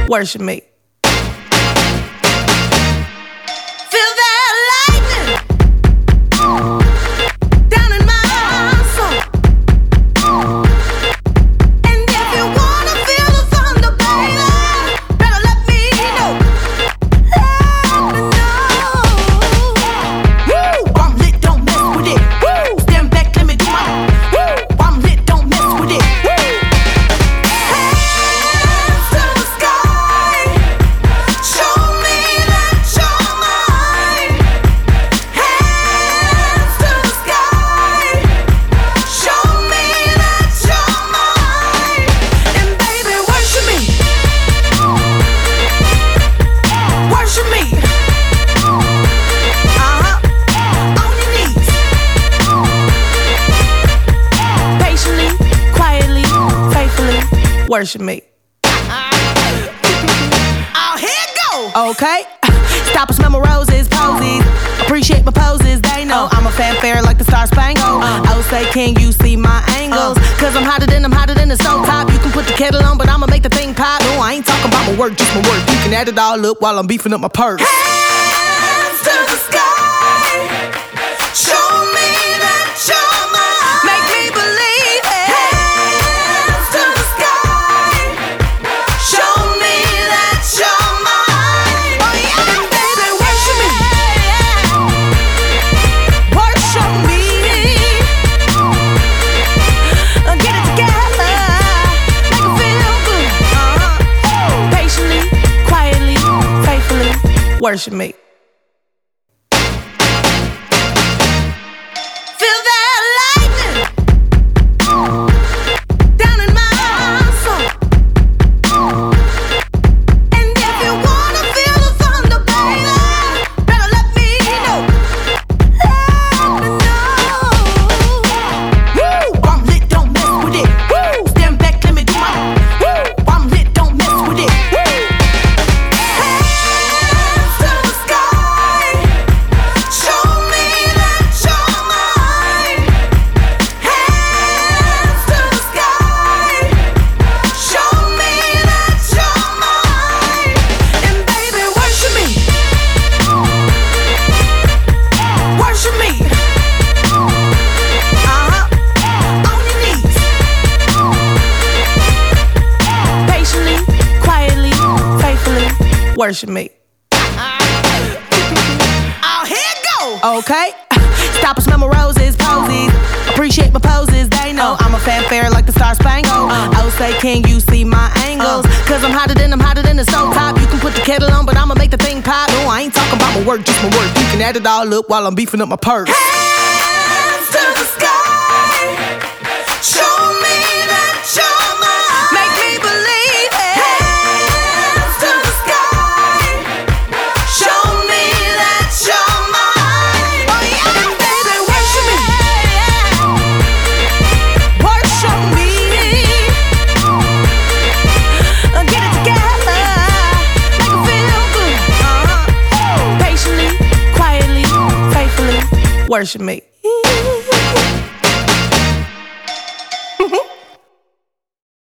Worship me. Worship me. Oh, here it go. Okay. Stop and smell my roses, posies. Appreciate my poses, they know I'm a fanfare like the Star Spangled. I would say, can you see my angles? Cause I'm hotter than the stove top. You can put the kettle on, but I'ma make the thing pop. No, I ain't talking about my work, just my work. You can add it all up while I'm beefing up my purse. Hands to the sky. Show me that you're mine. Make me believe it. Hands to the sky. Show me that you're mine. Oh yeah, baby, worship me. Worship me. Get it together. Make it feel good. Patiently, quietly, faithfully. Worship me. Worship me. Oh, here it go. Okay. Stop and smell my roses, posies. Appreciate my poses, they know I'm a fanfare like the Star Spangled. I would say, can you see my angles? Cause I'm hotter than the stove top. You can put the kettle on, but I'ma make the thing pop. No, I ain't talking about my work, just my work. You can add it all up while I'm beefing up my purse. Hands to the sky. Show me that you're mine. Make me believe it. Hands to the sky. Show me that you're mine. Oh yeah, baby, worship me. Worship me. Get it together. Make it feel good. Patiently, quietly, faithfully. Worship me.